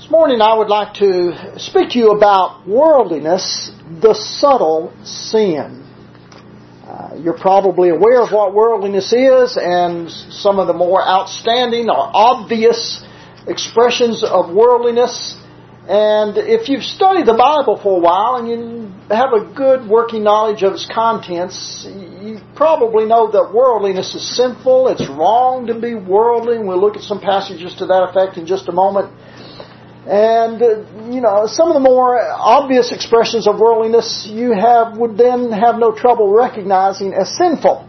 This morning I would like to speak to you about worldliness, the subtle sin. You're probably aware of what worldliness is and some of the more outstanding or obvious expressions of worldliness. And if you've studied the Bible for a while and you have a good working knowledge of its contents, you probably know that worldliness is sinful. It's wrong to be worldly. And we'll look at some passages to that effect in just a moment. And, some of the more obvious expressions of worldliness you would then have no trouble recognizing as sinful.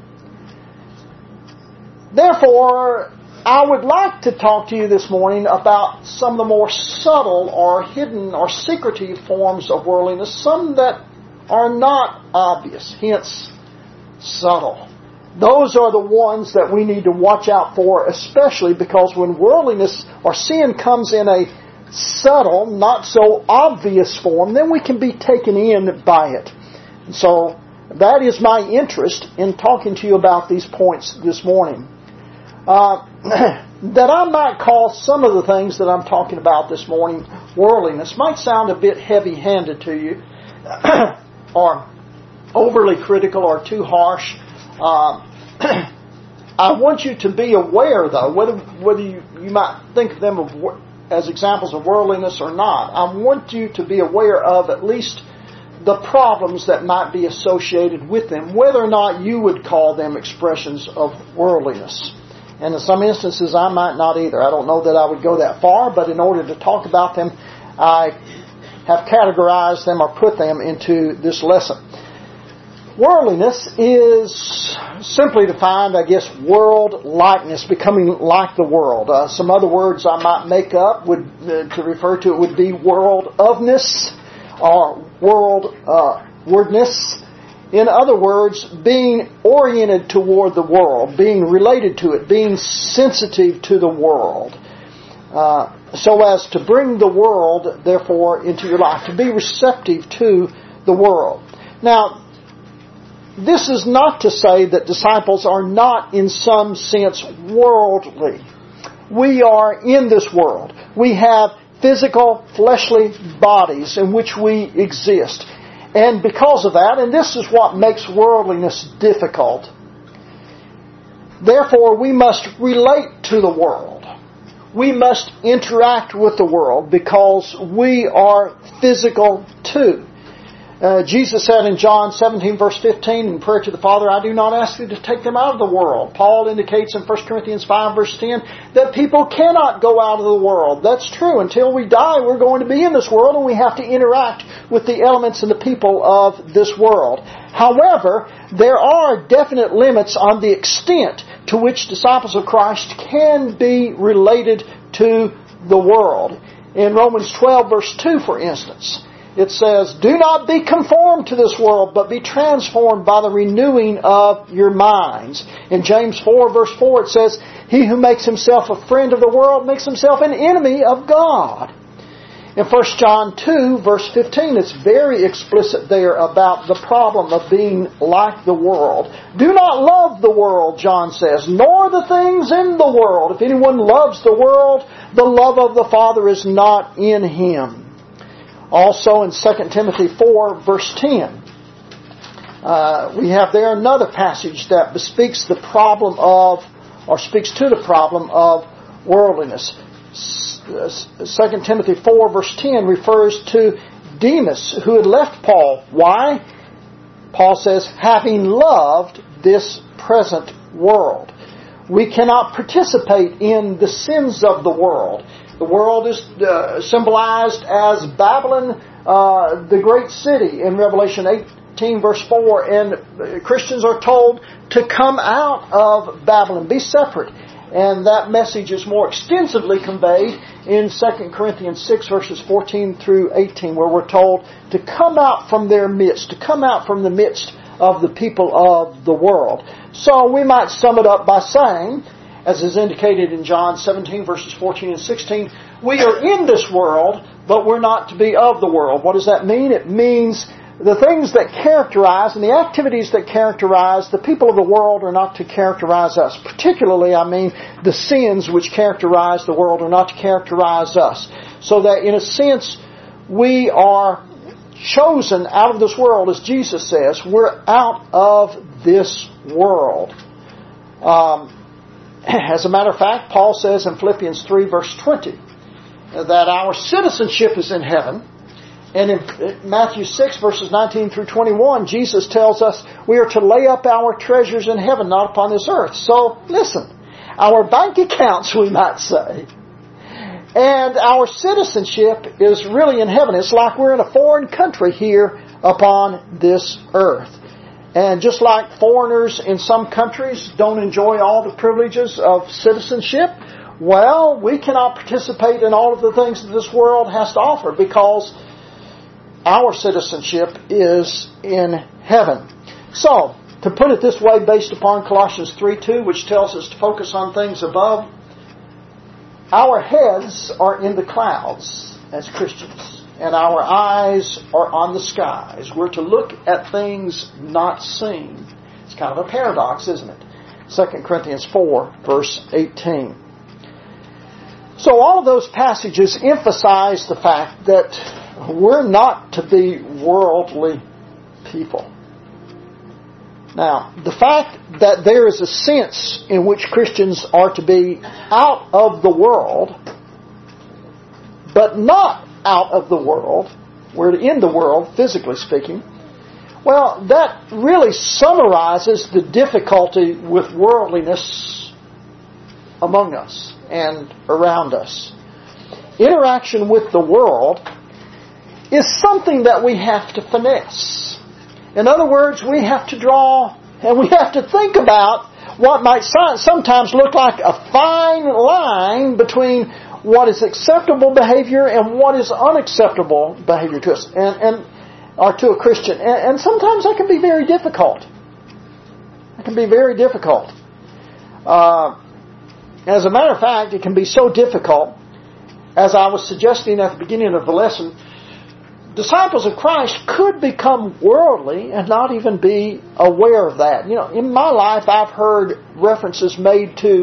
Therefore, I would like to talk to you this morning about some of the more subtle or hidden or secretive forms of worldliness, some that are not obvious, hence subtle. Those are the ones that we need to watch out for, especially because when worldliness or sin comes in a subtle, not so obvious form, then we can be taken in by it. And so that is my interest in talking to you about these points this morning. That I might call some of the things that I'm talking about this morning worldliness might sound a bit heavy-handed to you or overly critical or too harsh. I want you to be aware, though, whether you might think of them as examples of worldliness or not. I want you to be aware of at least the problems that might be associated with them, whether or not you would call them expressions of worldliness. And in some instances, I might not either. I don't know that I would go that far, but in order to talk about them, I have categorized them or put them into this lesson. Worldliness is simply defined, world-likeness, becoming like the world. Some other words I might make up to refer to it would be world-ofness or worldwardness. In other words, being oriented toward the world, being related to it, being sensitive to the world, so as to bring the world, therefore, into your life, to be receptive to the world. Now, this is not to say that disciples are not, in some sense, worldly. We are in this world. We have physical, fleshly bodies in which we exist. And because of that, and this is what makes worldliness difficult, therefore we must relate to the world. We must interact with the world because we are physical too. Jesus said in John 17 verse 15 in prayer to the Father, I do not ask you to take them out of the world. Paul indicates in 1 Corinthians 5 verse 10 that people cannot go out of the world. That's true. Until we die, we're going to be in this world and we have to interact with the elements and the people of this world. However, there are definite limits on the extent to which disciples of Christ can be related to the world. In Romans 12 verse 2, for instance, it says, do not be conformed to this world, but be transformed by the renewing of your minds. In James 4 verse 4 it says, he who makes himself a friend of the world makes himself an enemy of God. In 1 John 2 verse 15 it's very explicit there about the problem of being like the world. Do not love the world, John says, nor the things in the world. If anyone loves the world, the love of the Father is not in him. Also in 2 Timothy 4 verse 10, we have there another passage that bespeaks the problem of, or speaks to the problem of worldliness. 2 Timothy 4 verse 10 refers to Demas, who had left Paul. Why? Paul says, having loved this present world. We cannot participate in the sins of the world. The world is symbolized as Babylon, the great city in Revelation 18 verse 4. And Christians are told to come out of Babylon, be separate. And that message is more extensively conveyed in 2 Corinthians 6 verses 14 through 18, where we're told to come out from their midst, to come out from the midst of the people of the world. So we might sum it up by saying, as is indicated in John 17 verses 14 and 16, we are in this world, but we're not to be of the world. What does that mean? It means the things that characterize and the activities that characterize the people of the world are not to characterize us. Particularly, I mean, the sins which characterize the world are not to characterize us. So that, in a sense, we are chosen out of this world, as Jesus says. We're out of this world. As a matter of fact, Paul says in Philippians 3, verse 20, that our citizenship is in heaven. And in Matthew 6, verses 19 through 21, Jesus tells us we are to lay up our treasures in heaven, not upon this earth. So, listen, our bank accounts, we might say, and our citizenship is really in heaven. It's like we're in a foreign country here upon this earth. And just like foreigners in some countries don't enjoy all the privileges of citizenship, well, we cannot participate in all of the things that this world has to offer because our citizenship is in heaven. So, to put it this way, based upon Colossians 3:2, which tells us to focus on things above, our heads are in the clouds as Christians, and our eyes are on the skies. We're to look at things not seen. It's kind of a paradox, isn't it? 2 Corinthians 4, verse 18. So all of those passages emphasize the fact that we're not to be worldly people. Now, the fact that there is a sense in which Christians are to be out of the world, but not out of the world, we're in the world, physically speaking, well, that really summarizes the difficulty with worldliness among us and around us. Interaction with the world is something that we have to finesse. In other words, we have to draw and we have to think about what might sometimes look like a fine line between what is acceptable behavior and what is unacceptable behavior to us or to a Christian. And sometimes that can be very difficult. It can be very difficult. As a matter of fact, it can be so difficult, as I was suggesting at the beginning of the lesson, disciples of Christ could become worldly and not even be aware of that. You know, in my life I've heard references made to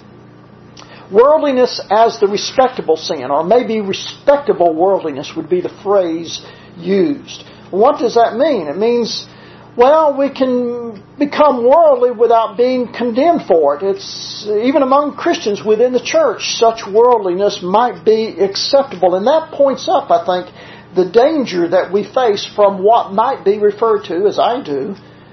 worldliness as the respectable sin, or maybe respectable worldliness would be the phrase used. What does that mean? It means, well, we can become worldly without being condemned for it. It's even among Christians within the church, such worldliness might be acceptable. And that points up, I think, the danger that we face from what might be referred to, as I do,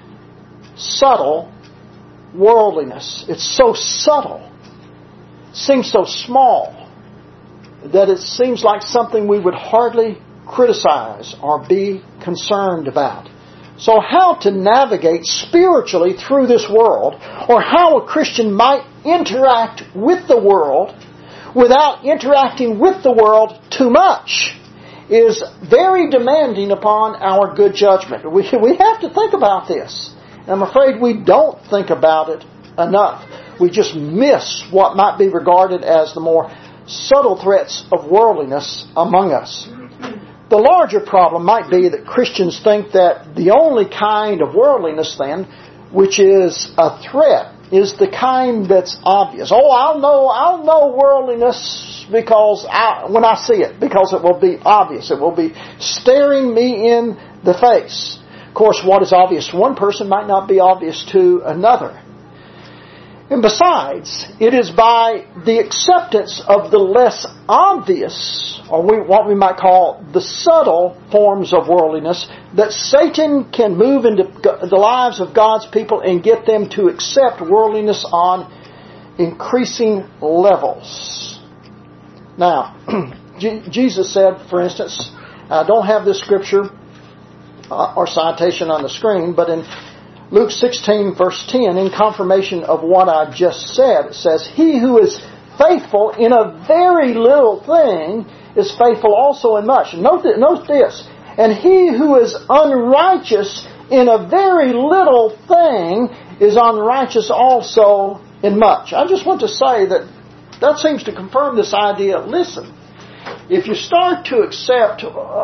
subtle worldliness. It's so subtle, seems so small, that it seems like something we would hardly criticize or be concerned about. So how to navigate spiritually through this world, or how a Christian might interact with the world without interacting with the world too much, is very demanding upon our good judgment. We have to think about this. And I'm afraid we don't think about it enough. We just miss what might be regarded as the more subtle threats of worldliness among us. The larger problem might be that Christians think that the only kind of worldliness then, which is a threat, is the kind that's obvious. Oh, I'll know worldliness because when I see it, because it will be obvious. It will be staring me in the face. Of course, what is obvious to one person might not be obvious to another. And besides, it is by the acceptance of the less obvious, or what we might call the subtle forms of worldliness, that Satan can move into the lives of God's people and get them to accept worldliness on increasing levels. Now, Jesus said, for instance, I don't have this scripture or citation on the screen, but in Luke 16, verse 10, in confirmation of what I just said, it says, "He who is faithful in a very little thing is faithful also in much." Note this. "And he who is unrighteous in a very little thing is unrighteous also in much." I just want to say that seems to confirm this idea. Listen, If you start to accept,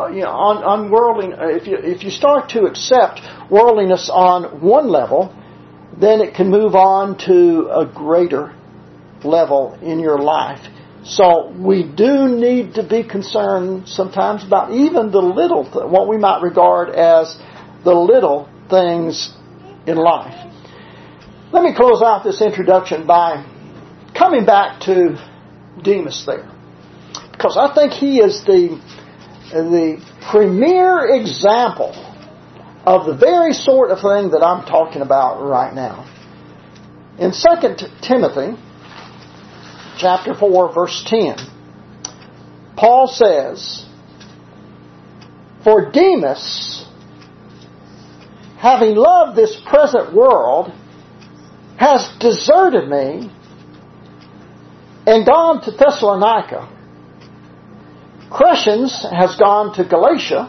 if you start to accept worldliness on one level, then it can move on to a greater level in your life. So we do need to be concerned sometimes about even the little, what we might regard as the little things in life. Let me close out this introduction by coming back to Demas there. Because I think he is the premier example of the very sort of thing that I'm talking about right now. In 2 Timothy chapter 4, verse 10, Paul says, "For Demas, having loved this present world, has deserted me and gone to Thessalonica. Crescens has gone to Galatia,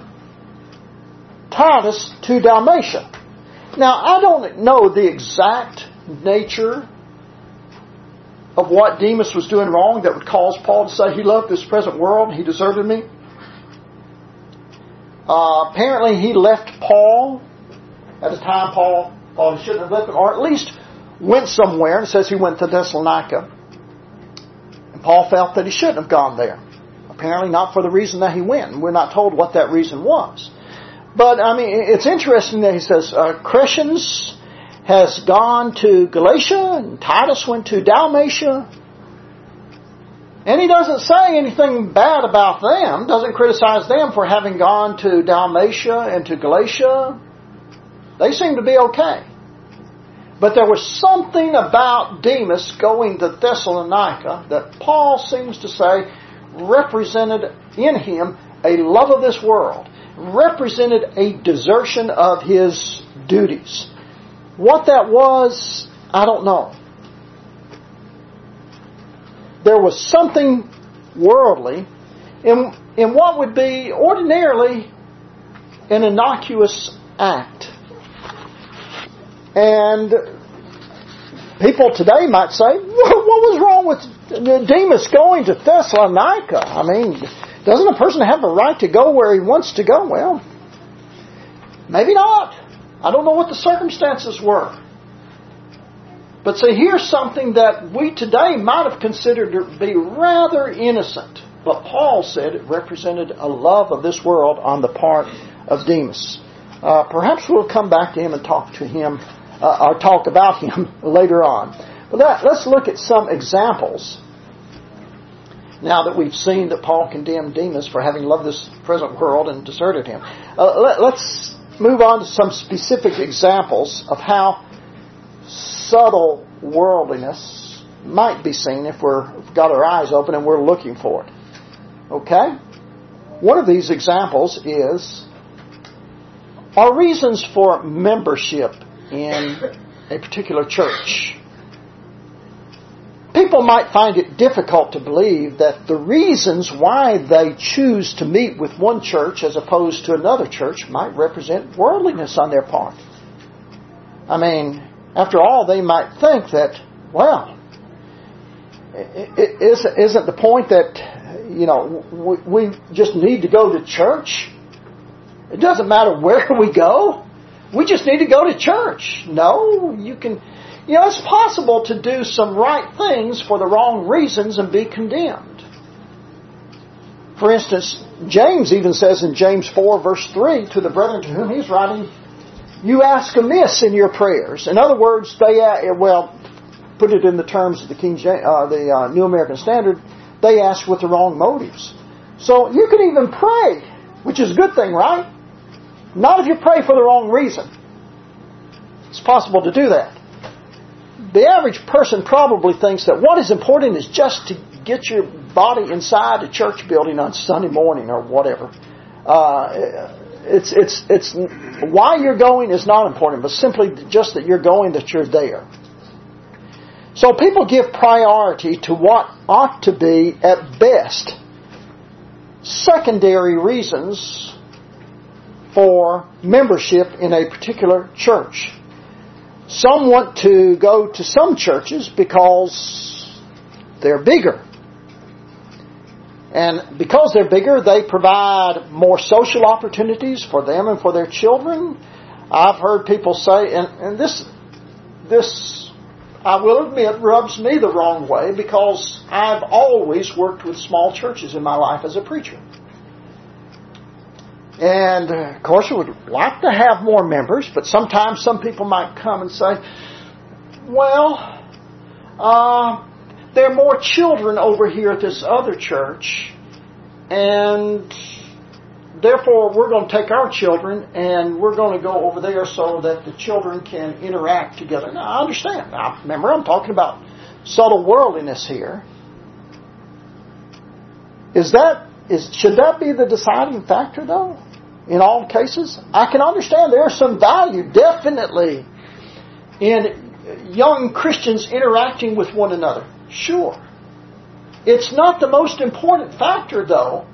Titus to Dalmatia." Now, I don't know the exact nature of what Demas was doing wrong that would cause Paul to say he loved this present world and he deserted me. Apparently he left Paul at a time Paul thought he shouldn't have left him, or at least went somewhere, and it says he went to Thessalonica. And Paul felt that he shouldn't have gone there. Apparently not for the reason that he went. We're not told what that reason was. But, I mean, it's interesting that he says, Crescens has gone to Galatia, and Titus went to Dalmatia. And he doesn't say anything bad about them, doesn't criticize them for having gone to Dalmatia and to Galatia. They seem to be okay. But there was something about Demas going to Thessalonica that Paul seems to say represented in him a love of this world, represented a desertion of his duties. What that was, I don't know. There was something worldly in what would be ordinarily an innocuous act. And people today might say, what was wrong with Demas going to Thessalonica? I mean, doesn't a person have a right to go where he wants to go? Well, maybe not. I don't know what the circumstances were. But see, here's something that we today might have considered to be rather innocent. But Paul said it represented a love of this world on the part of Demas. Perhaps we'll come back to him and talk to him, or talk about him later on. But let's look at some examples. Now that we've seen that Paul condemned Demas for having loved this present world and deserted him, let's move on to some specific examples of how subtle worldliness might be seen if we've got our eyes open and we're looking for it. Okay? One of these examples is our reasons for membership in a particular church. People might find it difficult to believe that the reasons why they choose to meet with one church as opposed to another church might represent worldliness on their part. I mean, after all, they might think that, well, isn't the point that, we just need to go to church? It doesn't matter where we go. We just need to go to church. No, it's possible to do some right things for the wrong reasons and be condemned. For instance, James even says in James 4 verse 3 to the brethren to whom he's writing, you ask amiss in your prayers. In other words, put it in the terms of the New American Standard, they ask with the wrong motives. So you can even pray, which is a good thing, right? Not if you pray for the wrong reason. It's possible to do that. The average person probably thinks that what is important is just to get your body inside a church building on Sunday morning or whatever. It's why you're going is not important, but simply just that you're going, that you're there. So people give priority to what ought to be, at best, secondary reasons for membership in a particular church. Some want to go to some churches because they're bigger. And because they're bigger, they provide more social opportunities for them and for their children. I've heard people say, and this I will admit rubs me the wrong way, because I've always worked with small churches in my life as a preacher. And of course I would like to have more members, but sometimes some people might come and say, well, there are more children over here at this other church, and therefore we're going to take our children and we're going to go over there so that the children can interact together. Now, I understand. Now, remember, I'm talking about subtle worldliness here. Should that be the deciding factor, though, in all cases? I can understand there's some value, definitely, in young Christians interacting with one another. Sure. It's not the most important factor, though,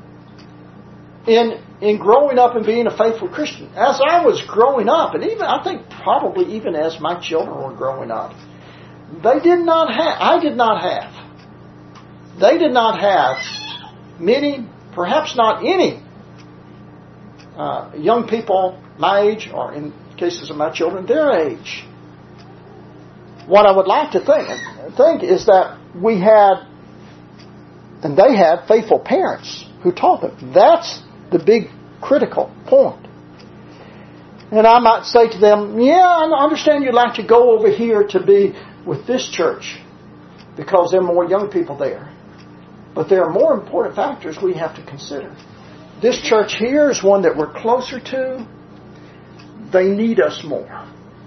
in growing up and being a faithful Christian. As I was growing up, and even I think probably even as my children were growing up, they did not have many, perhaps not any, young people my age, or in cases of my children, their age. What I would like to think is that we had, and they had, faithful parents who taught them. That's the big critical point. And I might say to them, yeah, I understand you'd like to go over here to be with this church because there are more young people there. But there are more important factors we have to consider. This church here is one that we're closer to. They need us more.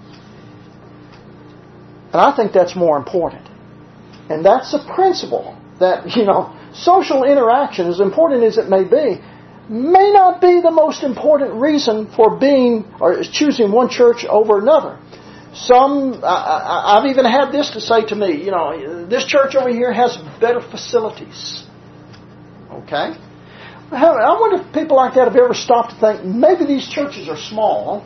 And I think that's more important. And that's a principle that, social interaction, as important as it may not be the most important reason for choosing one church over another. I've even had this to say to me, this church over here has better facilities. Okay? I wonder if people like that have ever stopped to think, maybe these churches are small.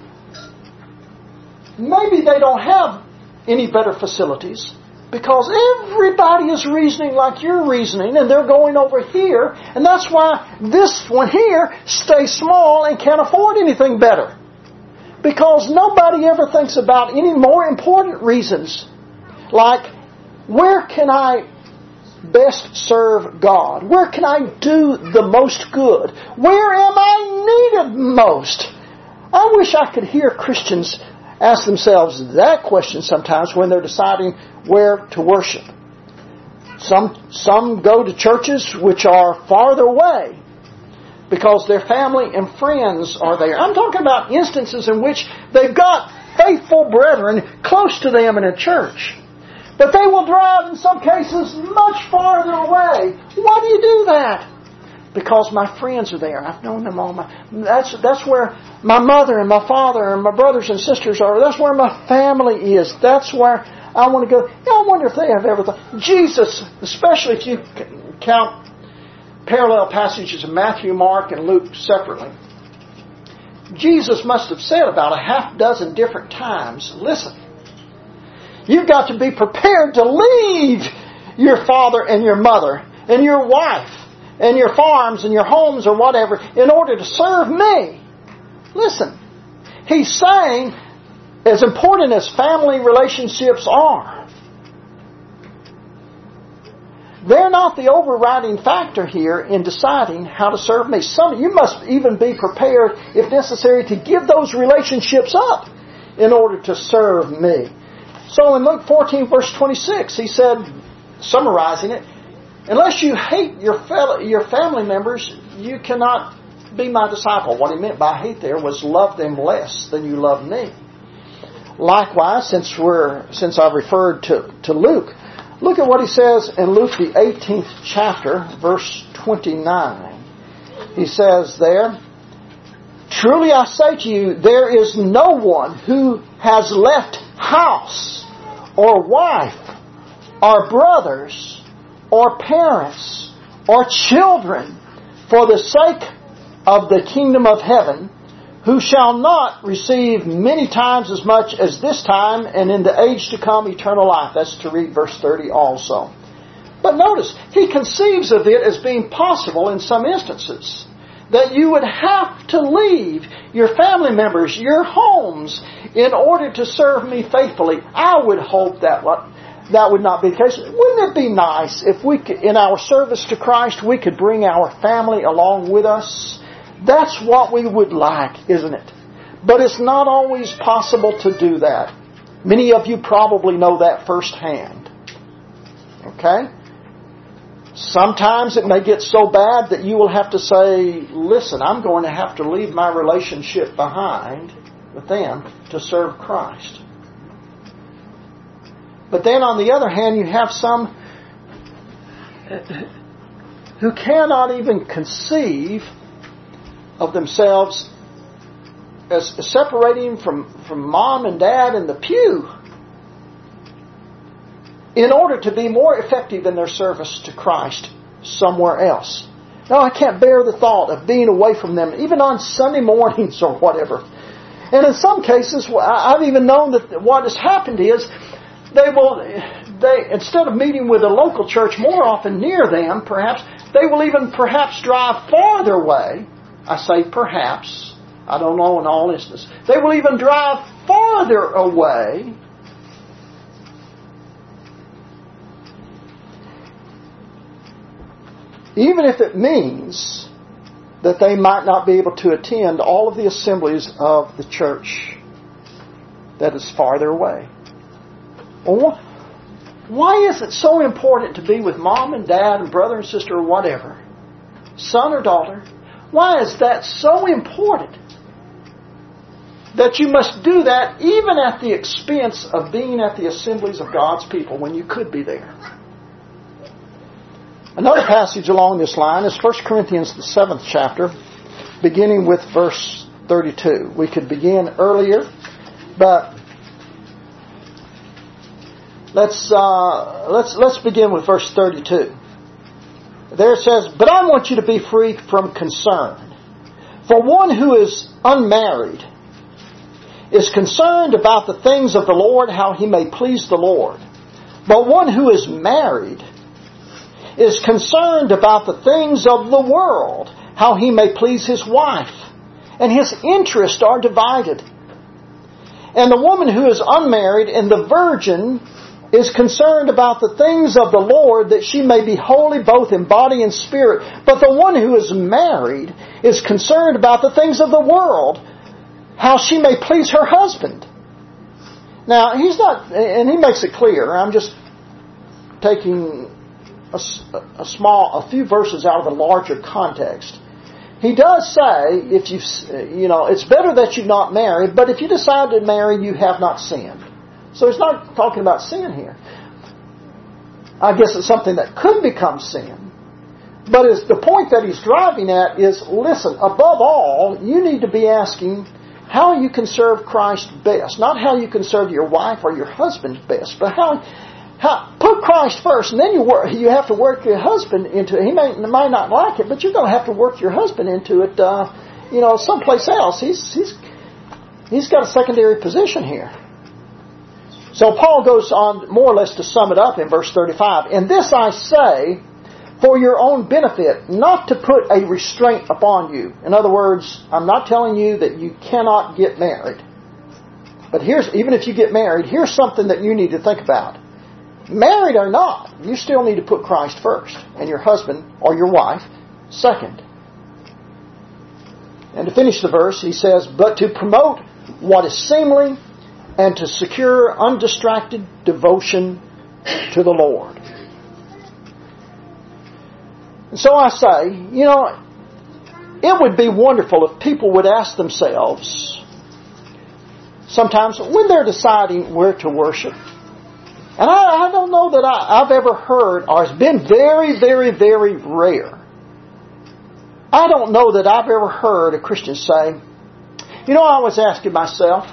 Maybe they don't have any better facilities, because everybody is reasoning like you're reasoning, and they're going over here, and that's why this one here stays small and can't afford anything better. Because nobody ever thinks about any more important reasons, like, where can I best serve God? Where can I do the most good? Where am I needed most? I wish I could hear Christians ask themselves that question sometimes when they're deciding where to worship. Some go to churches which are farther away because their family and friends are there. I'm talking about instances in which they've got faithful brethren close to them in a church. But they will drive, in some cases, much farther away. Why do you do that? Because my friends are there. I've known them all that's where my mother and my father and my brothers and sisters are. That's where my family is. That's where I want to go. I wonder if they have ever thought. Jesus, especially if you count parallel passages of Matthew, Mark, and Luke separately. Jesus must have said about a half dozen different times, listen, you've got to be prepared to leave your father and your mother and your wife and your farms and your homes or whatever in order to serve me. Listen, he's saying, as important as family relationships are, they're not the overriding factor here in deciding how to serve me. You must even be prepared, if necessary, to give those relationships up in order to serve me. So in Luke 14, verse 26, he said, summarizing it, unless you hate your family members, you cannot be my disciple. What he meant by hate there was love them less than you love me. Likewise, since I've referred to Luke, look at what he says in Luke the 18th chapter, verse 29. He says there, truly I say to you, there is no one who has left house or wife or brothers or parents or children for the sake of the kingdom of heaven, who shall not receive many times as much as this time, and in the age to come eternal life. That's to read verse 30 also. But notice, he conceives of it as being possible in some instances that you would have to leave your family members, your homes, in order to serve me faithfully. I would hope that would not be the case. Wouldn't it be nice if we could, in our service to Christ, we could bring our family along with us? That's what we would like, isn't it? But it's not always possible to do that. Many of you probably know that firsthand. Okay? Sometimes it may get so bad that you will have to say, listen, I'm going to have to leave my relationship behind with them to serve Christ. But then on the other hand, you have some who cannot even conceive of themselves as separating from mom and dad in the pew in order to be more effective in their service to Christ somewhere else. No, I can't bear the thought of being away from them, even on Sunday mornings or whatever. And in some cases, I've even known that what has happened is they instead of meeting with a local church more often near them, perhaps, they will even perhaps drive farther away. I say perhaps. I don't know in all instances. They will even drive farther away even if it means that they might not be able to attend all of the assemblies of the church that is farther away. Well, why is it so important to be with mom and dad and brother and sister or whatever, son or daughter? Why is that so important that you must do that even at the expense of being at the assemblies of God's people when you could be there? Another passage along this line is 1 Corinthians, the 7th chapter, beginning with verse 32. We could begin earlier, but let's begin with verse 32. There it says, "But I want you to be free from concern. For one who is unmarried is concerned about the things of the Lord, how he may please the Lord. But one who is married is concerned about the things of the world, how he may please his wife. And his interests are divided. And the woman who is unmarried and the virgin is concerned about the things of the Lord, that she may be holy both in body and spirit. But the one who is married is concerned about the things of the world, how she may please her husband." Now, he's not, and he makes it clear. I'm just taking a few verses out of the larger context. He does say, it's better that you not marry, but if you decide to marry, you have not sinned. So he's not talking about sin here. I guess it's something that could become sin. But the point that he's driving at is, listen, above all, you need to be asking how you can serve Christ best. Not how you can serve your wife or your husband best, but how put Christ first, and then you have to work your husband into it. He might not like it, but you're going to have to work your husband into it, someplace else. He's got a secondary position here. So Paul goes on more or less to sum it up in verse 35. "And this I say for your own benefit, not to put a restraint upon you." In other words, I'm not telling you that you cannot get married. But even if you get married, here's something that you need to think about. Married or not, you still need to put Christ first, and your husband or your wife second. And to finish the verse, he says, "But to promote what is seemly, and to secure undistracted devotion to the Lord." And so I say, it would be wonderful if people would ask themselves, sometimes when they're deciding where to worship, and I don't know that I've ever heard, or it's been very, very, very rare. I don't know that I've ever heard a Christian say, I was asking myself,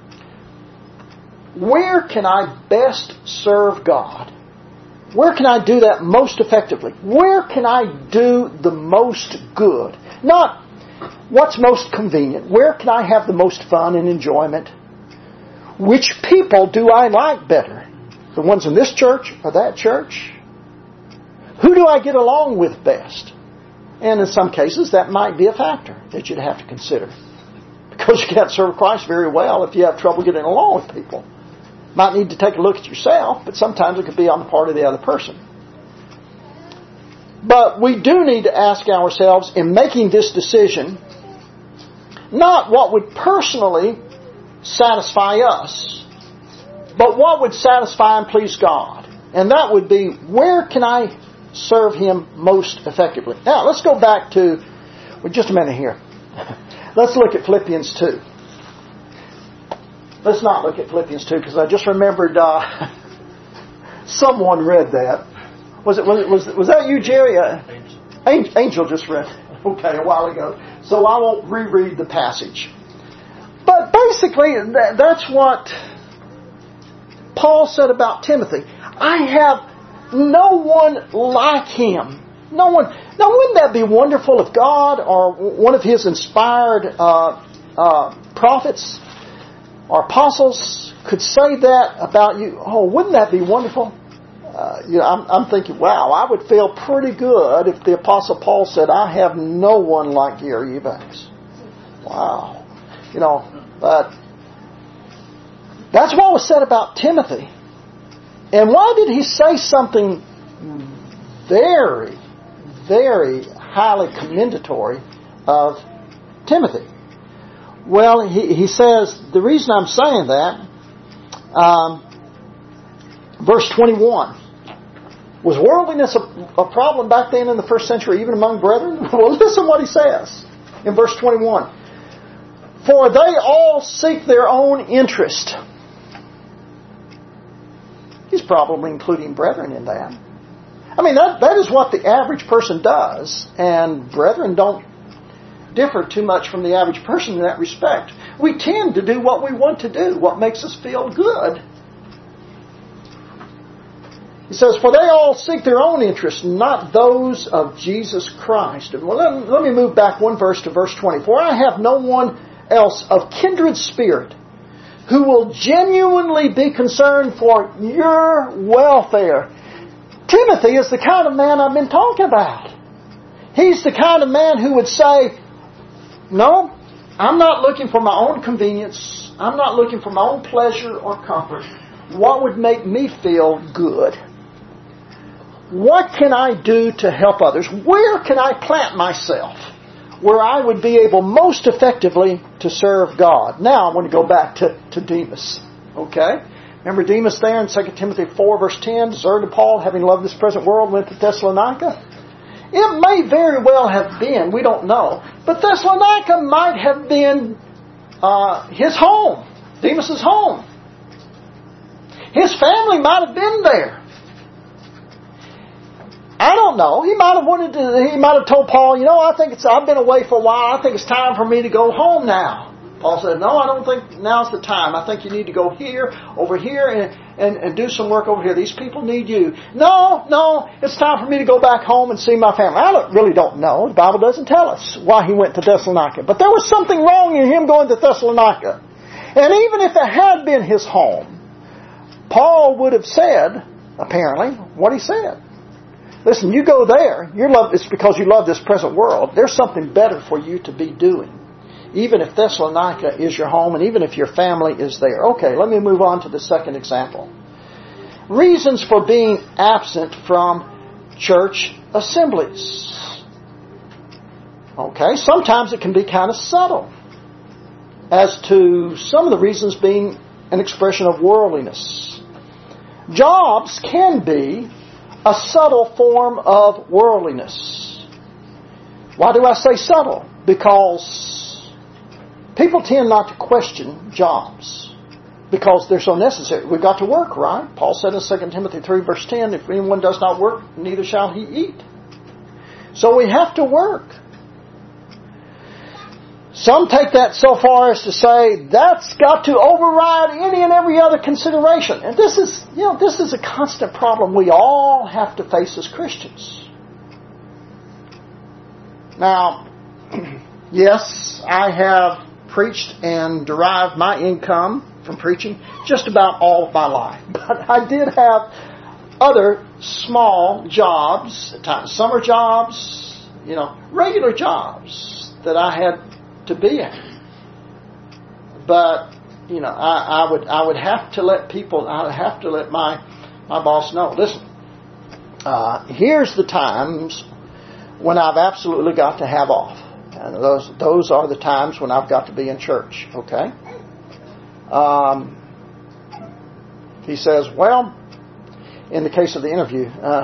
where can I best serve God? Where can I do that most effectively? Where can I do the most good? Not what's most convenient. Where can I have the most fun and enjoyment? Which people do I like better? The ones in this church or that church? Who do I get along with best? And in some cases, that might be a factor that you'd have to consider. Because you can't serve Christ very well if you have trouble getting along with people. Might need to take a look at yourself, but sometimes it could be on the part of the other person. But we do need to ask ourselves in making this decision, not what would personally satisfy us, but what would satisfy and please God. And that would be, where can I serve Him most effectively? Now, let's go back to, just a minute here. Let's look at Philippians 2. Let's not look at Philippians 2 because I just remembered someone read that. Was that you, Jerry? Angel just read okay a while ago. So I won't reread the passage. But basically, that's what Paul said about Timothy. I have no one like him. No one. Now, wouldn't that be wonderful if God or one of His inspired prophets or apostles could say that about you? Oh, wouldn't that be wonderful? I'm thinking, wow, I would feel pretty good if the Apostle Paul said, I have no one like Gary Eubanks. Wow. But that's what was said about Timothy. And why did he say something very, very highly commendatory of Timothy? Well, he says, the reason I'm saying that, verse 21, was worldliness a problem back then in the first century, even among brethren? Well, listen what he says in verse 21. For they all seek their own interest. He's probably including brethren in that. I mean, that is what the average person does, and brethren don't differ too much from the average person in that respect. We tend to do what we want to do, what makes us feel good. He says, for they all seek their own interests, not those of Jesus Christ. Well, let me move back one verse to verse 20. For I have no one else of kindred spirit who will genuinely be concerned for your welfare. Timothy is the kind of man I've been talking about. He's the kind of man who would say, no, I'm not looking for my own convenience. I'm not looking for my own pleasure or comfort. What would make me feel good? What can I do to help others? Where can I plant myself where I would be able most effectively to serve God? Now I want to go back to Demas. Okay? Remember Demas there in 2 Timothy 4 verse 10, deserted Paul, having loved this present world, went to Thessalonica. It may very well have been, we don't know, but Thessalonica might have been his home, Demas' home. His family might have been there. I don't know. He might have told Paul, I've been away for a while. I think it's time for me to go home now. Paul said, no, I don't think now's the time. I think you need to go here, over here, and do some work over here. These people need you. No, it's time for me to go back home and see my family. I really don't know. The Bible doesn't tell us why he went to Thessalonica. But there was something wrong in him going to Thessalonica. And even if it had been his home, Paul would have said, apparently, what he said. Listen, you go there, it's because you love this present world. There's something better for you to be doing. Even if Thessalonica is your home and even if your family is there. Okay, let me move on to the second example. Reasons for being absent from church assemblies. Okay, sometimes it can be kind of subtle as to some of the reasons being an expression of worldliness. Jobs can be a subtle form of worldliness. Why do I say subtle? Because people tend not to question jobs because they're so necessary. We've got to work, right? Paul said in 2 Timothy 3 verse 10, if anyone does not work, neither shall he eat. So we have to work. Some take that so far as to say that's got to override any and every other consideration. And this is a constant problem we all have to face as Christians. Now, yes, I have preached and derived my income from preaching just about all of my life. But I did have other small jobs, at times summer jobs, regular jobs that I had to be in. But, I would have to let my boss know, listen, here's the times when I've absolutely got to have off. And those are the times when I've got to be in church, okay? He says, well, in the case of the interview,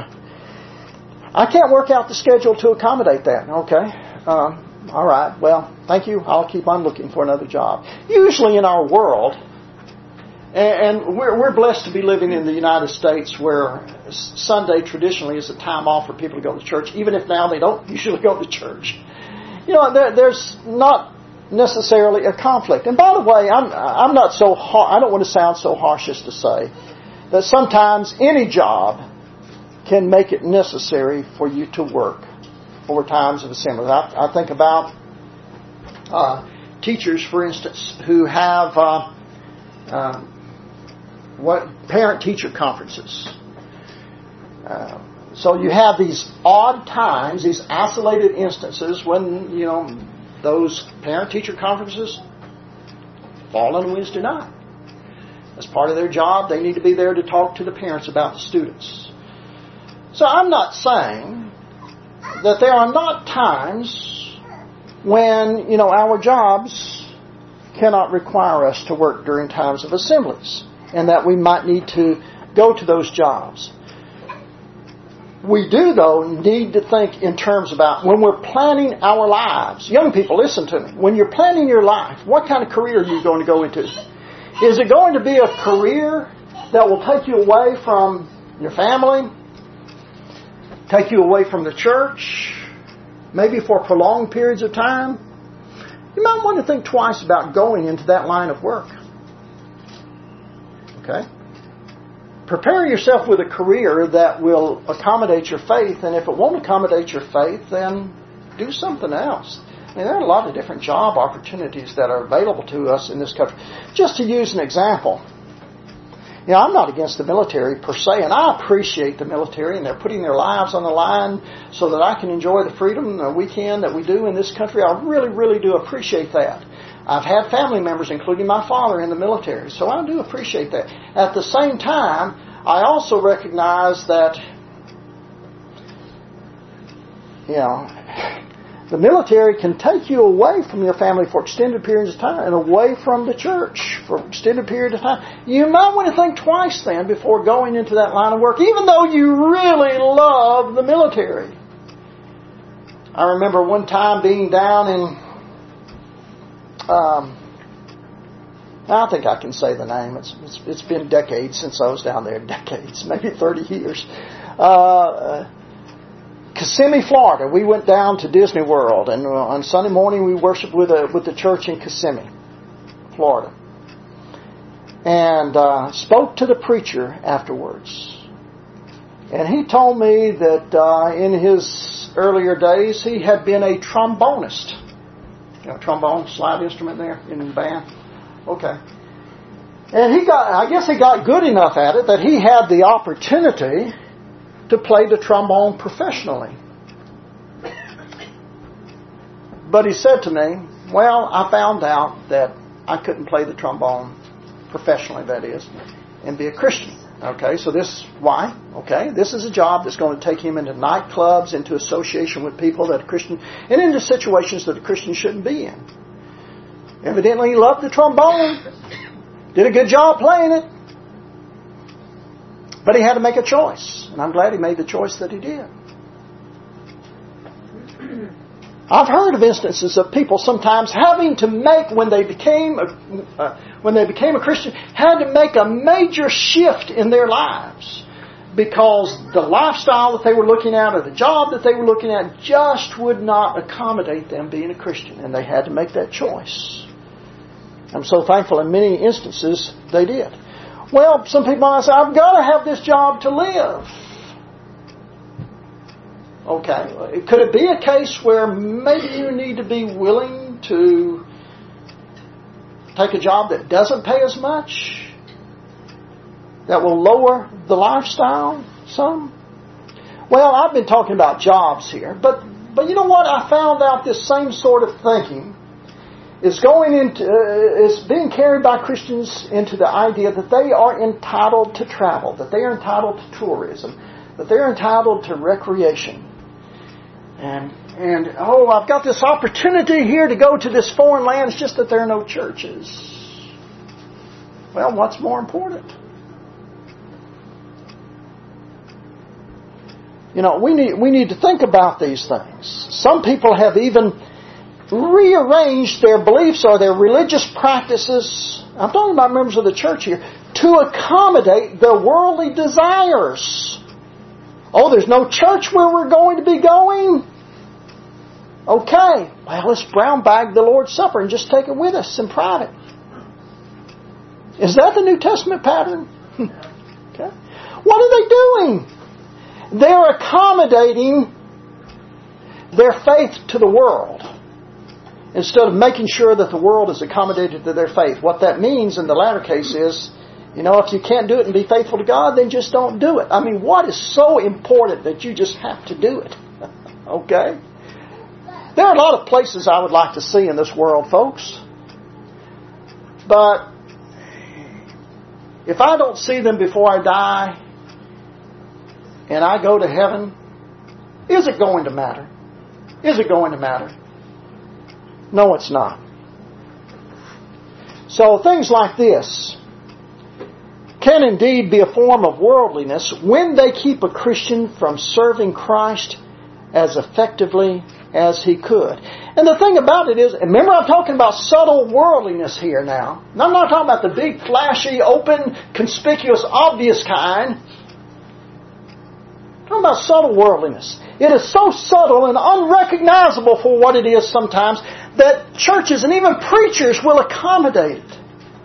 I can't work out the schedule to accommodate that, okay? All right, well, thank you. I'll keep on looking for another job. Usually in our world, and we're blessed to be living in the United States where Sunday traditionally is a time off for people to go to church, even if now they don't usually go to church. There's not necessarily a conflict. And by the way, I'm not so I don't want to sound so harsh as to say that sometimes any job can make it necessary for you to work over times of assembly. I think about teachers, for instance, who have parent-teacher conferences. So you have these odd times, these isolated instances when, those parent-teacher conferences fall on Wednesday night. As part of their job, they need to be there to talk to the parents about the students. So I'm not saying that there are not times when, our jobs cannot require us to work during times of assemblies, and that we might need to go to those jobs. We do, though, need to think in terms about when we're planning our lives. Young people, listen to me. When you're planning your life, what kind of career are you going to go into? Is it going to be a career that will take you away from your family, take you away from the church, maybe for prolonged periods of time? You might want to think twice about going into that line of work. Okay? Prepare yourself with a career that will accommodate your faith, and if it won't accommodate your faith, then do something else. There are a lot of different job opportunities that are available to us in this country. Just to use an example, I'm not against the military per se, and I appreciate the military, and they're putting their lives on the line so that I can enjoy the freedom the weekend that we do in this country. I really, really do appreciate that. I've had family members, including my father, in the military, so I do appreciate that. At the same time, I also recognize that, the military can take you away from your family for extended periods of time and away from the church for extended periods of time. You might want to think twice then before going into that line of work, even though you really love the military. I remember one time being down in I think I can say the name. It's been decades since I was down there. Decades, maybe 30 years. Kissimmee, Florida. We went down to Disney World, and on Sunday morning we worshiped with the church in Kissimmee, Florida, and spoke to the preacher afterwards. And he told me that in his earlier days he had been a trombonist. Trombone, slide instrument there in the band. Okay. And I guess he got good enough at it that he had the opportunity to play the trombone professionally. But he said to me, well, I found out that I couldn't play the trombone professionally, that is, and be a Christian. Okay, so why? Okay, this is a job that's going to take him into nightclubs, into association with people that are Christian, and into situations that a Christian shouldn't be in. Evidently, he loved the trombone, did a good job playing it, but he had to make a choice, and I'm glad he made the choice that he did. I've heard of instances of people sometimes having to make, when they became a Christian, had to make a major shift in their lives because the lifestyle that they were looking at or the job that they were looking at just would not accommodate them being a Christian, and they had to make that choice. I'm so thankful in many instances they did. Well, some people might say, I've got to have this job to live. Okay, could it be a case where maybe you need to be willing to take a job that doesn't pay as much, that will lower the lifestyle, Some? Well, I've been talking about jobs here, but you know what? I found out this same sort of thinking is being carried by Christians into the idea that they are entitled to travel, that they are entitled to tourism, that they're entitled to recreation. And I've got this opportunity here to go to this foreign land. It's just that there are no churches. Well, what's more important? You know, we need to think about these things. Some people have even rearranged their beliefs or their religious practices, I'm talking about members of the church here, to accommodate their worldly desires. Oh, there's no church where we're going to be going? Okay, well, let's brown bag the Lord's Supper and just take it with us in private. Is that the New Testament pattern? Okay. What are they doing? They're accommodating their faith to the world instead of making sure that the world is accommodated to their faith. What that means in the latter case is, you know, if you can't do it and be faithful to God, then just don't do it. I mean, what is so important that you just have to do it? Okay? There are a lot of places I would like to see in this world, folks. But if I don't see them before I die and I go to heaven, is it going to matter? Is it going to matter? No, it's not. So things like this can indeed be a form of worldliness when they keep a Christian from serving Christ as effectively as he could. And the thing about it is, remember I'm talking about subtle worldliness here now. And I'm not talking about the big, flashy, open, conspicuous, obvious kind. I'm talking about subtle worldliness. It is so subtle and unrecognizable for what it is sometimes that churches and even preachers will accommodate it.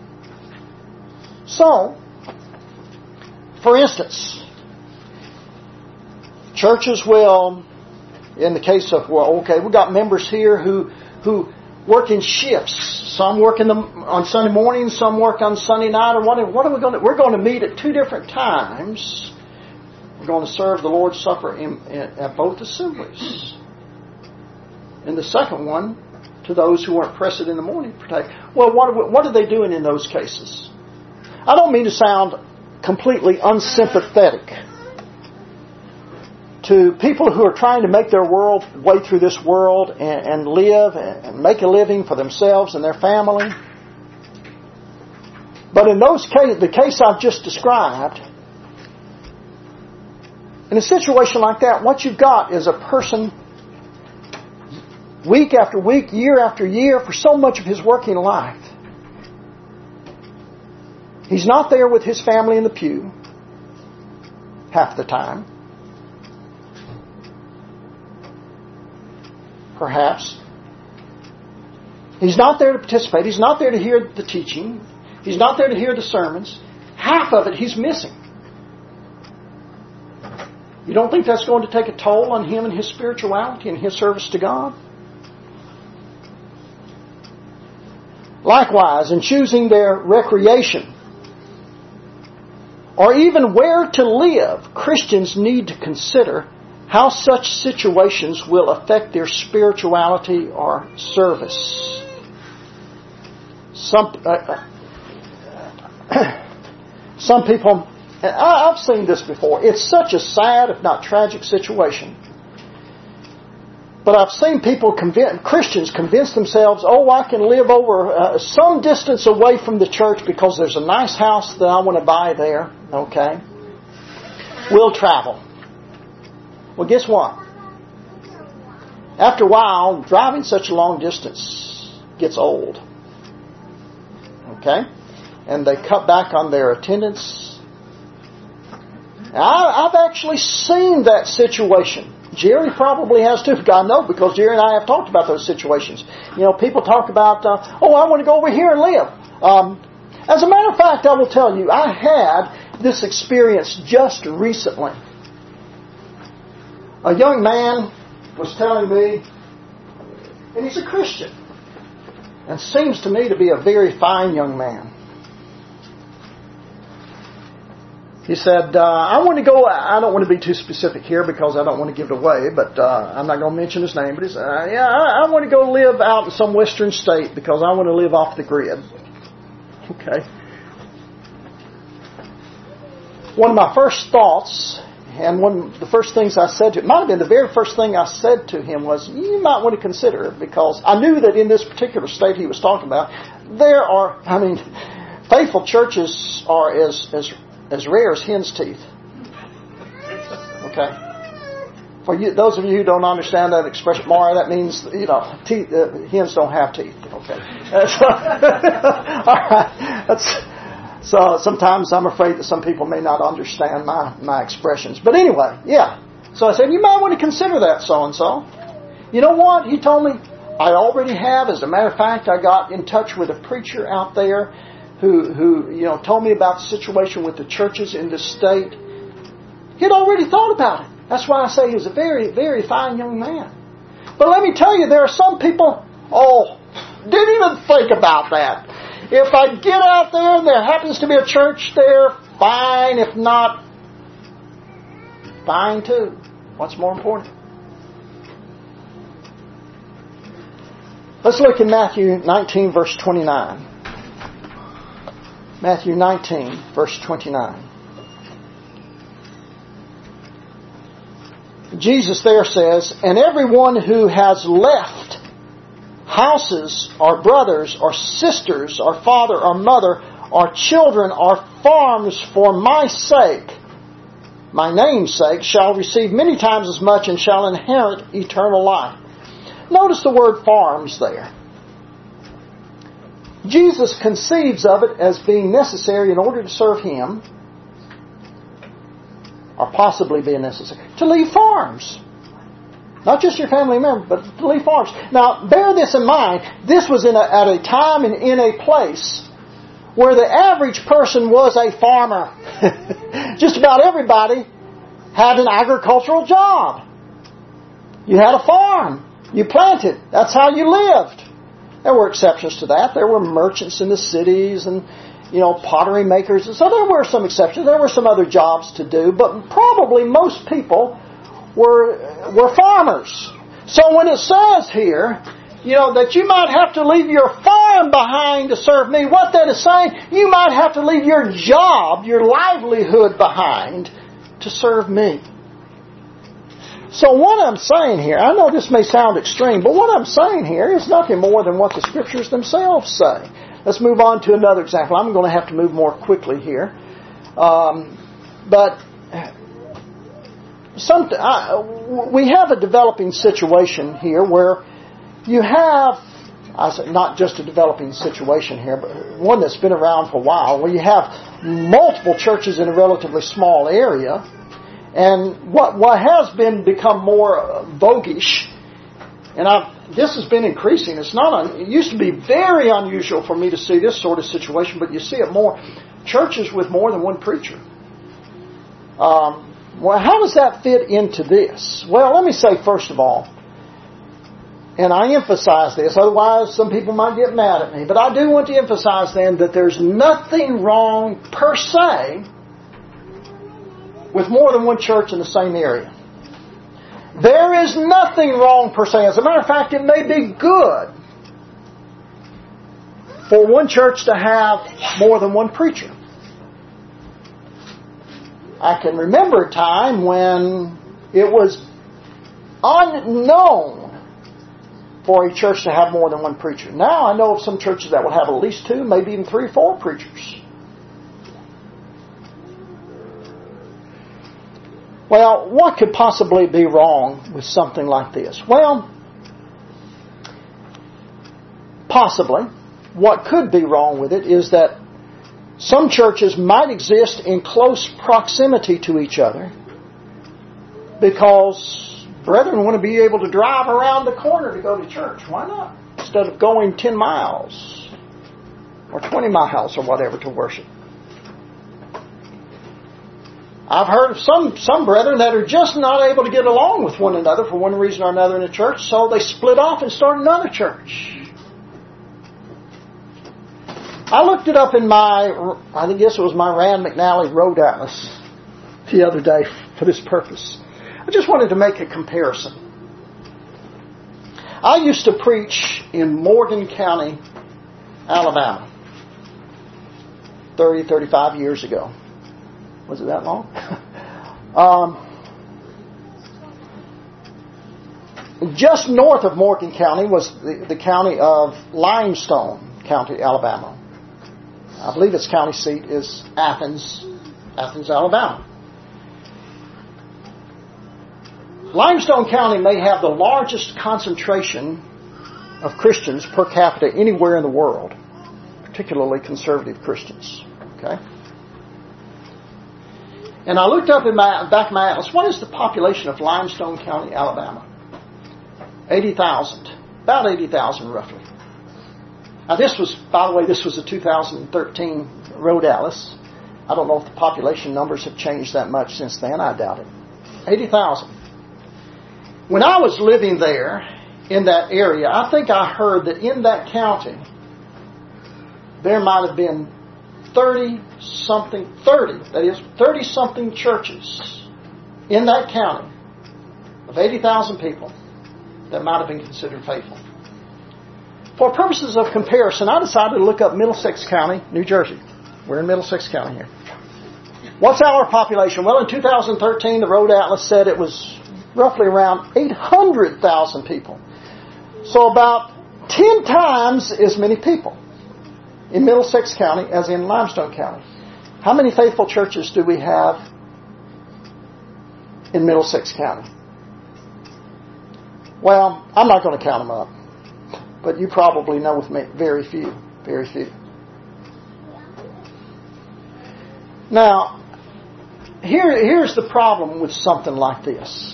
So, for instance, churches will, in the case of, we've got members here who work in shifts. Some work on Sunday morning, some work on Sunday night, or whatever. What are we going to do? We're going to meet at two different times. We're going to serve the Lord's Supper at both assemblies. And the second one, to those who weren't present in the morning, partake. Well, what are they doing in those cases? I don't mean to sound completely unsympathetic to people who are trying to make their way through this world and live and make a living for themselves and their family. But in those cases, the case I've just described, in a situation like that, what you've got is a person week after week, year after year, for so much of his working life, he's not there with his family in the pew half the time. Perhaps. He's not there to participate. He's not there to hear the teaching. He's not there to hear the sermons. Half of it he's missing. You don't think that's going to take a toll on him and his spirituality and his service to God? Likewise, in choosing their recreation or even where to live, Christians need to consider how such situations will affect their spirituality or service. Some people, and I've seen this before, it's such a sad, if not tragic situation. But I've seen Christians convince themselves, I can live over some distance away from the church because there's a nice house that I want to buy there. Okay. We'll travel. Well, guess what? After a while, driving such a long distance gets old. Okay? And they cut back on their attendance. I've actually seen that situation. Jerry probably has too. I know, because Jerry and I have talked about those situations. You know, people talk about, I want to go over here and live. As a matter of fact, I will tell you, I had this experience just recently. A young man was telling me, and he's a Christian, and seems to me to be a very fine young man. He said, I want to go, I don't want to be too specific here because I don't want to give it away, but I'm not going to mention his name, but he said, I want to go live out in some western state because I want to live off the grid. Okay. One of my first thoughts, and one of the first things I said to him, it might have been the very first thing I said to him was, you might want to consider it, because I knew that in this particular state he was talking about, there are, faithful churches are as rare as hen's teeth. Okay? For you, those of you who don't understand that expression, Mara, that means, teeth, hens don't have teeth. Okay. All right. So sometimes I'm afraid that some people may not understand my expressions. But anyway, yeah. So I said, you might want to consider that so-and-so. You know what? He told me, I already have. As a matter of fact, I got in touch with a preacher out there who told me about the situation with the churches in this state. He'd already thought about it. That's why I say he was a very, very fine young man. But let me tell you, there are some people, didn't even think about that. If I get out there and there happens to be a church there, fine. If not, fine too. What's more important? Let's look in Matthew 19, verse 29. Matthew 19, verse 29. Jesus there says, and everyone who has left houses, or brothers, or sisters, or father, or mother, or children, or farms for my sake, my name's sake, shall receive many times as much and shall inherit eternal life. Notice the word farms there. Jesus conceives of it as being necessary in order to serve Him, or possibly being necessary, to leave farms. Not just your family member, but to leave farms. Now, bear this in mind. This was at a time and in a place where the average person was a farmer. Just about everybody had an agricultural job. You had a farm. You planted. That's how you lived. There were exceptions to that. There were merchants in the cities and, pottery makers. So there were some exceptions. There were some other jobs to do. But probably most people were farmers. So when it says here, that you might have to leave your farm behind to serve me, what that is saying, you might have to leave your job, your livelihood behind to serve me. So what I'm saying here, I know this may sound extreme, but what I'm saying here is nothing more than what the Scriptures themselves say. Let's move on to another example. I'm going to have to move more quickly here. But we have a developing situation here where you have, not just a developing situation here, but one that's been around for a while, where you have multiple churches in a relatively small area. And what has become more voguish, and this has been increasing. It used to be very unusual for me to see this sort of situation, but you see it more. Churches with more than one preacher. Well, how does that fit into this? Well, let me say first of all, and I emphasize this, otherwise some people might get mad at me, but I do want to emphasize then that there's nothing wrong per se with more than one church in the same area. There is nothing wrong per se. As a matter of fact, it may be good for one church to have more than one preacher. I can remember a time when it was unknown for a church to have more than one preacher. Now I know of some churches that will have at least 2, maybe even 3 or 4 preachers. Well, what could possibly be wrong with something like this? Well, possibly. What could be wrong with it is that some churches might exist in close proximity to each other because brethren want to be able to drive around the corner to go to church. Why not? Instead of going 10 miles or 20 miles or whatever to worship. I've heard of some brethren that are just not able to get along with one another for one reason or another in a church, so they split off and started another church. I looked it up in I guess it was my Rand McNally Road Atlas. the other day for this purpose. I just wanted to make a comparison. I used to preach in Morgan County, Alabama, 35 years ago. Was it that long? Just north of Morgan County was the county of Limestone County, Alabama. I believe its county seat is Athens, Alabama. Limestone County may have the largest concentration of Christians per capita anywhere in the world, particularly conservative Christians. Okay? And I looked up in my back of my atlas, what is the population of Limestone County, Alabama? 80,000. About 80,000 roughly. Now this was, by the way, this was a 2013 Road Atlas. I don't know if the population numbers have changed that much since then. I doubt it. 80,000. When I was living there, in that area, I think I heard that in that county, there might have been 30-something churches in that county of 80,000 people that might have been considered faithful. For purposes of comparison, I decided to look up Middlesex County, New Jersey. We're in Middlesex County here. What's our population? Well, in 2013, the Road Atlas said it was roughly around 800,000 people. So about 10 times as many people in Middlesex County as in Limestone County. How many faithful churches do we have in Middlesex County? Well, I'm not going to count them up. But you probably know with me, very few. Very few. Now, here's the problem with something like this.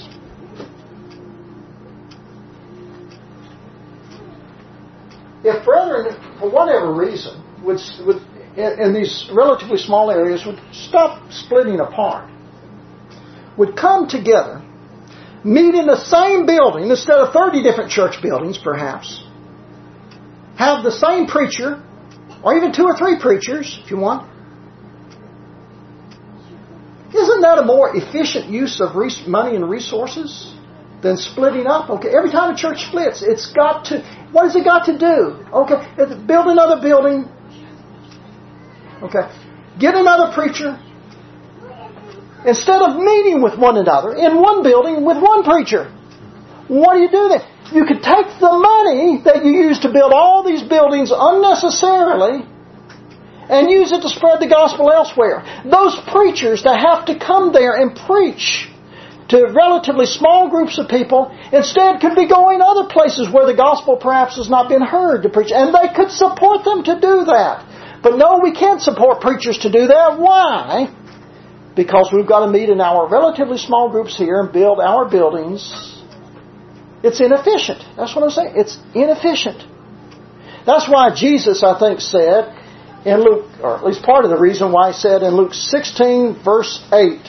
If brethren, for whatever reason, would in these relatively small areas, would stop splitting apart, would come together, meet in the same building instead of 30 different church buildings, perhaps, have the same preacher, or even 2 or 3 preachers, if you want. Isn't that a more efficient use of money and resources than splitting up? Okay, every time a church splits, it's got to. What has it got to do? Okay, build another building. Okay, get another preacher. Instead of meeting with one another in one building with one preacher, what do you do then? You could take the money that you use to build all these buildings unnecessarily and use it to spread the gospel elsewhere. Those preachers that have to come there and preach to relatively small groups of people instead could be going other places where the gospel perhaps has not been heard to preach. And they could support them to do that. But no, we can't support preachers to do that. Why? Because we've got to meet in our relatively small groups here and build our buildings. It's inefficient. That's what I'm saying. It's inefficient. That's why Jesus, I think, said in Luke, or at least part of the reason why he said in Luke 16, verse 8,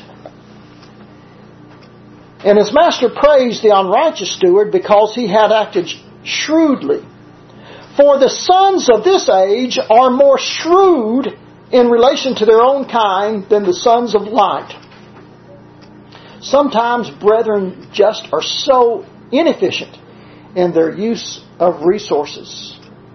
and his master praised the unrighteous steward because he had acted shrewdly. For the sons of this age are more shrewd in relation to their own kind than the sons of light. Sometimes brethren just are so inefficient in their use of resources.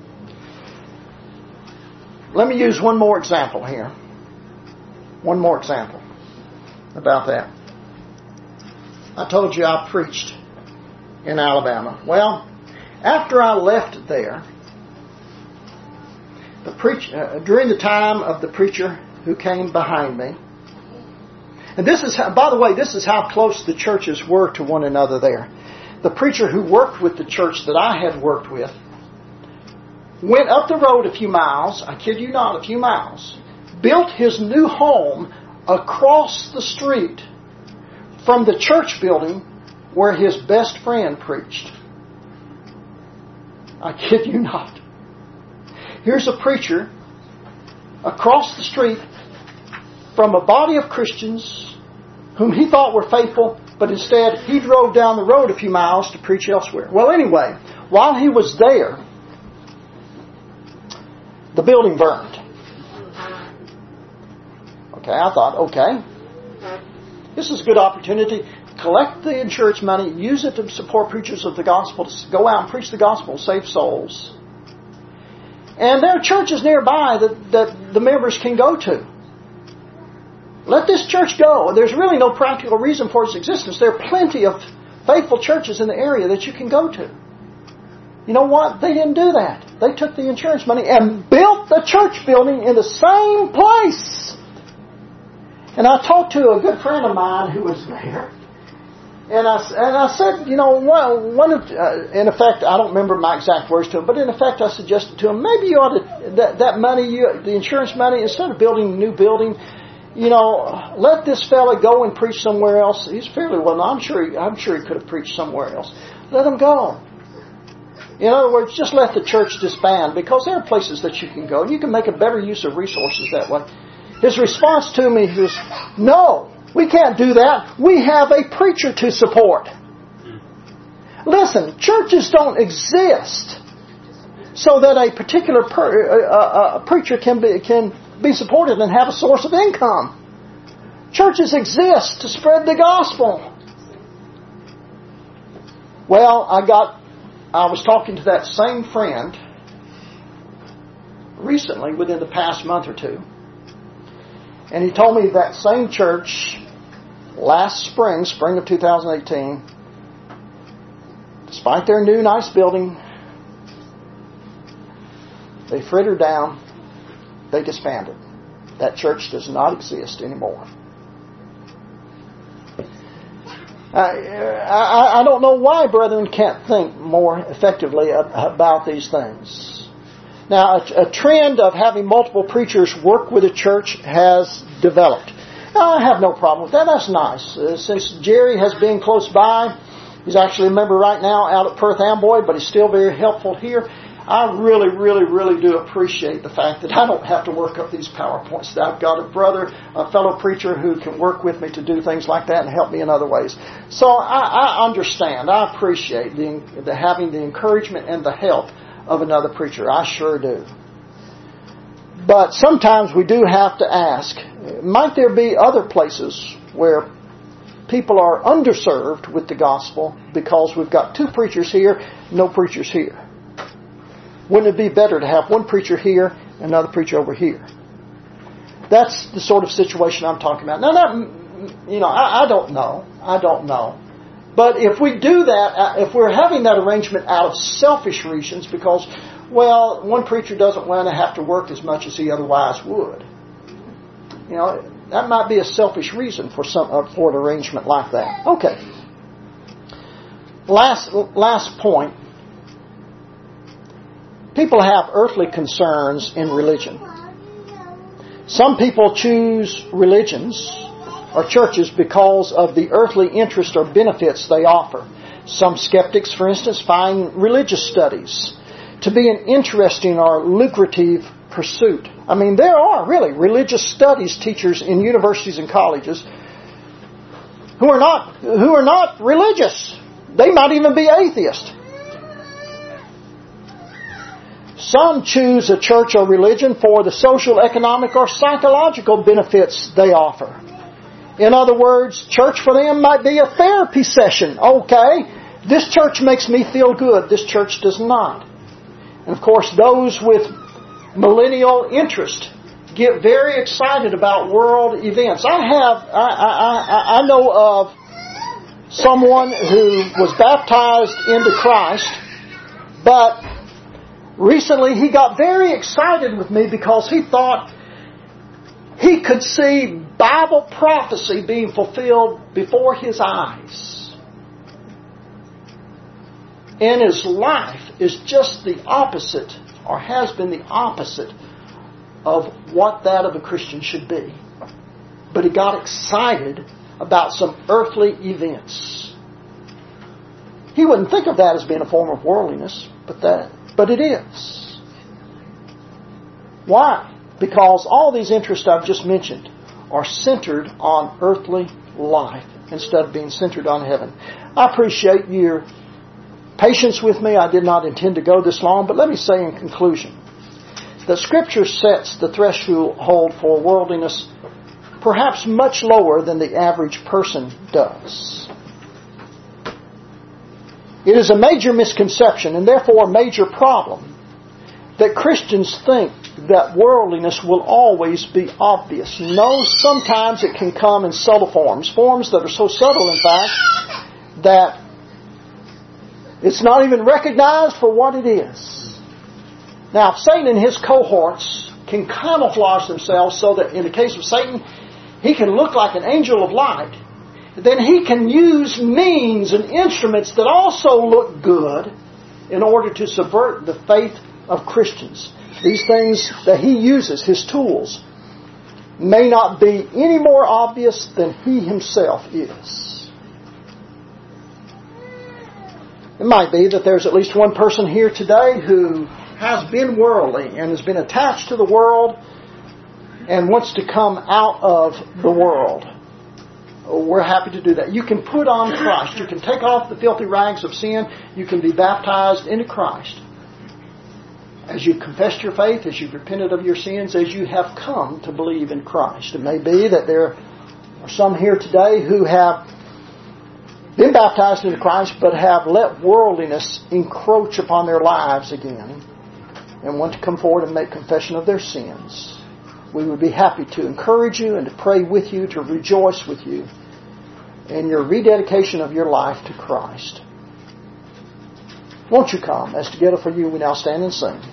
Let me use one more example here. One more example about that. I told you I preached in Alabama. Well, after I left there, during the time of the preacher who came behind me, and this is how, by the way, this is how close the churches were to one another there. The preacher who worked with the church that I had worked with went up the road a few miles, I kid you not, a few miles, built his new home across the street from the church building where his best friend preached. I kid you not. Here's a preacher across the street from a body of Christians whom he thought were faithful, but instead he drove down the road a few miles to preach elsewhere. Well, anyway, while he was there, the building burned. Okay, I thought, okay. This is a good opportunity. Collect the insurance money, use it to support preachers of the gospel, to go out and preach the gospel, save souls. And there are churches nearby that the members can go to. Let this church go. There's really no practical reason for its existence. There are plenty of faithful churches in the area that you can go to. You know what? They didn't do that. They took the insurance money and built the church building in the same place. And I talked to a good friend of mine who was there. And I said, you know, in effect, I don't remember my exact words to him, but in effect I suggested to him, maybe you ought to, that money, the insurance money, instead of building a new building, you know, let this fella go and preach somewhere else. He's fairly well known. I'm sure he could have preached somewhere else. Let him go. In other words, just let the church disband, because there are places that you can go. You can make a better use of resources that way. His response to me was, no, we can't do that. We have a preacher to support. Listen, churches don't exist so that a particular preacher can be supported and have a source of income. Churches exist to spread the gospel. Well, I was talking to that same friend recently, within the past month or two, and he told me that same church last spring of 2018, despite their new nice building, they frittered down, they disbanded. That church does not exist anymore. I don't know why brethren can't think more effectively about these things. Now, a trend of having multiple preachers work with a church has developed. Now, I have no problem with that. That's nice. Since Jerry has been close by, he's actually a member right now out at Perth Amboy, but he's still very helpful here. I really, really, really do appreciate the fact that I don't have to work up these PowerPoints. That I've got a brother, a fellow preacher who can work with me to do things like that and help me in other ways. So I understand. I appreciate the having the encouragement and the help of another preacher. I sure do. But sometimes we do have to ask, might there be other places where people are underserved with the gospel because we've got two preachers here, no preachers here? Wouldn't it be better to have one preacher here and another preacher over here? That's the sort of situation I'm talking about. Now, I don't know. But if we do that, if we're having that arrangement out of selfish reasons, because, well, one preacher doesn't want to have to work as much as he otherwise would, you know, that might be a selfish reason for an arrangement like that. Okay. Last point. People have earthly concerns in religion. Some people choose religions or churches because of the earthly interest or benefits they offer. Some skeptics, for instance, find religious studies to be an interesting or lucrative pursuit. I mean, there are really religious studies teachers in universities and colleges who are not religious. They might even be atheists. Some choose a church or religion for the social, economic, or psychological benefits they offer. In other words, church for them might be a therapy session. Okay, this church makes me feel good. This church does not. And of course, those with millennial interest get very excited about world events. I know of someone who was baptized into Christ, but recently he got very excited with me because he thought he could see Bible prophecy being fulfilled before his eyes. And his life is just the opposite, or has been the opposite, of what that of a Christian should be. But he got excited about some earthly events. He wouldn't think of that as being a form of worldliness, but it is. Why? Because all these interests I've just mentioned are centered on earthly life instead of being centered on heaven. I appreciate your patience with me. I did not intend to go this long, but let me say in conclusion that Scripture sets the threshold for worldliness perhaps much lower than the average person does. It is a major misconception and therefore a major problem that Christians think that worldliness will always be obvious. No, sometimes it can come in subtle forms that are so subtle, in fact, that it's not even recognized for what it is. Now, Satan and his cohorts can camouflage themselves so that in the case of Satan, he can look like an angel of light. Then he can use means and instruments that also look good in order to subvert the faith of Christians. These things that he uses, his tools, may not be any more obvious than he himself is. It might be that there's at least one person here today who has been worldly and has been attached to the world and wants to come out of the world. We're happy to do that. You can put on Christ. You can take off the filthy rags of sin. You can be baptized into Christ. As you've confessed your faith, as you've repented of your sins, as you have come to believe in Christ. It may be that there are some here today who have been baptized into Christ but have let worldliness encroach upon their lives again and want to come forward and make confession of their sins. We would be happy to encourage you and to pray with you, to rejoice with you in your rededication of your life to Christ. Won't you come as together for you we now stand and sing.